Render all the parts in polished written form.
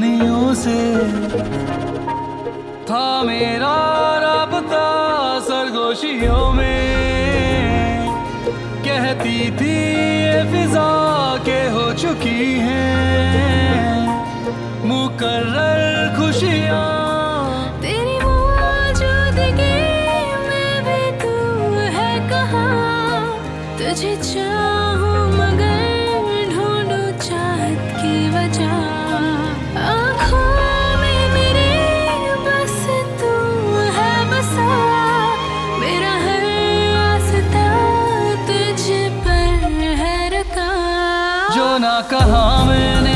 सदियों से था मेरा राबता सरगोशियों में। कहती थी ये फिजा के हो चुकी हैं मुकर्रर खुशियाँ। तेरी मौजूदगी में भी तू है कहाँ, तुझे चाहूं मगर ढूंढूं चाहत की वजह। आँखों में मेरे बस तू है बसा, मेरा हर रास्ता तुझ पर है रुका। जो ना कहा मैंने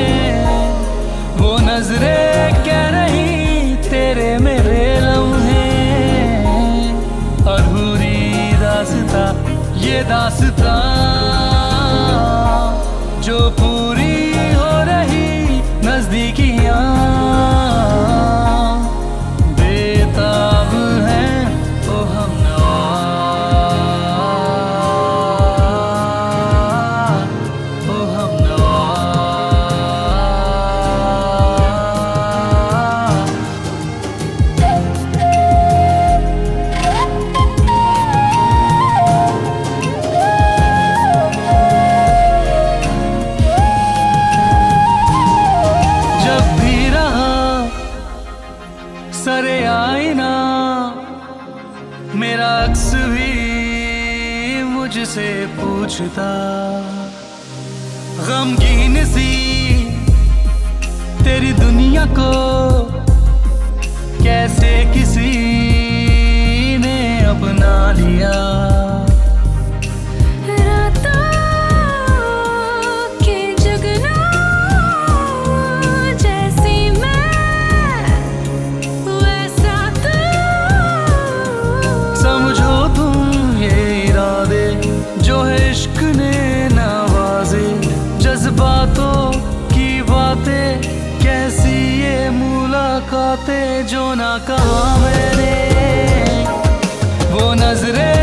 वो नजरें कह रही, तेरे मेरे लम्हे अधूरी दास्ता ये दास्ता जो पूरी हो रही नजदीकियां बेताब हैं ओ हमनवा ओ हमनवा। सरे आईना मेरा अक्स भी मुझसे पूछता, गमगीन सी तेरी दुनिया को कैसे किसी ने अपना लिया। समझो तुम ये इरादे जो है इश्क ने नवाजे, जज्बातों की बातें कैसी ये मुलाकातें। जो ना कहा मैंने वो नजरें